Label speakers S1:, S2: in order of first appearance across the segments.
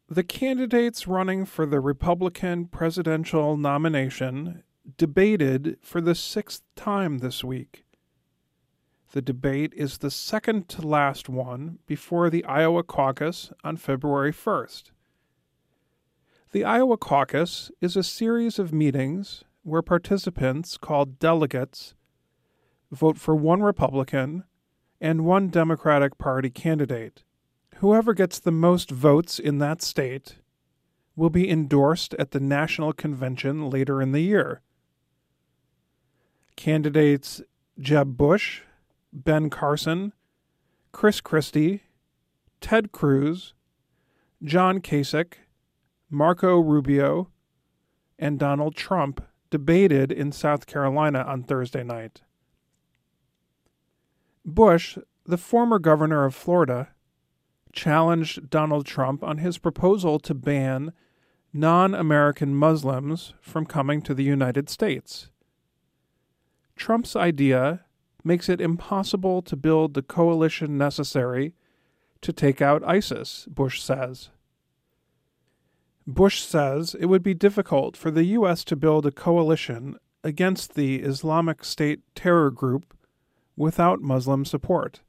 S1: The candidates running for the Republican presidential nomination debated for the sixth time this week. The debate is the second to last one before the Iowa caucus on February 1st. The Iowa caucus is a series of meetings where participants, called delegates, vote for one Republican and one Democratic Party candidate. Whoever gets the most votes in that state will be endorsed at the national convention later in the year. Candidates Jeb Bush, Ben Carson, Chris Christie, Ted Cruz, John Kasich, Marco Rubio, and Donald Trump debated in South Carolina on Thursday night. Bush, the former governor of Florida, challenged Donald Trump on his proposal to ban non-American Muslims from coming to the United States. Trump's idea makes it impossible to build the coalition necessary to take out ISIS, Bush says. Bush says it would be difficult for the U.S. to build a coalition against the Islamic State terror group without Muslim support.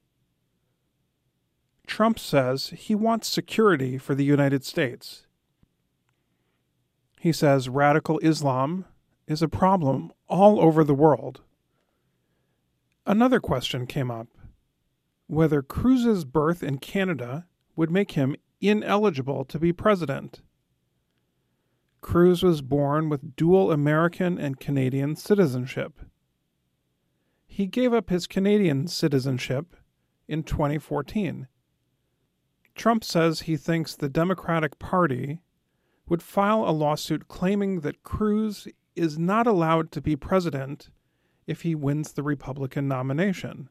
S1: Trump says he wants security for the United States. He says radical Islam is a problem all over the world. Another question came up: whether Cruz's birth in Canada would make him ineligible to be president. Cruz was born with dual American and Canadian citizenship. He gave up his Canadian citizenship in 2014. Trump says he thinks the Democratic Party would file a lawsuit claiming that Cruz is not allowed to be president if he wins the Republican nomination.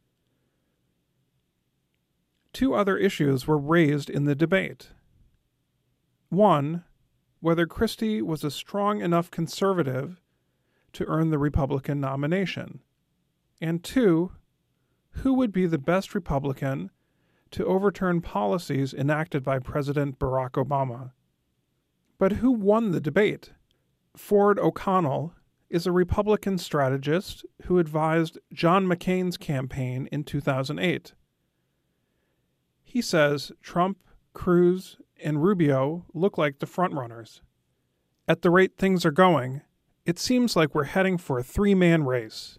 S1: Two other issues were raised in the debate. One, whether Christie was a strong enough conservative to earn the Republican nomination. And two, who would be the best Republican to overturn policies enacted by President Barack Obama. But who won the debate? Ford O'Connell is a Republican strategist who advised John McCain's campaign in 2008. He says Trump, Cruz, and Rubio look like the frontrunners. At the rate things are going, it seems like we're heading for a three-man race.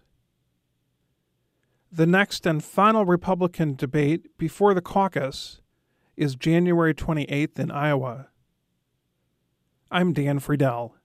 S1: The next and final Republican debate before the caucus is January 28th in Iowa. I'm Dan Friedel.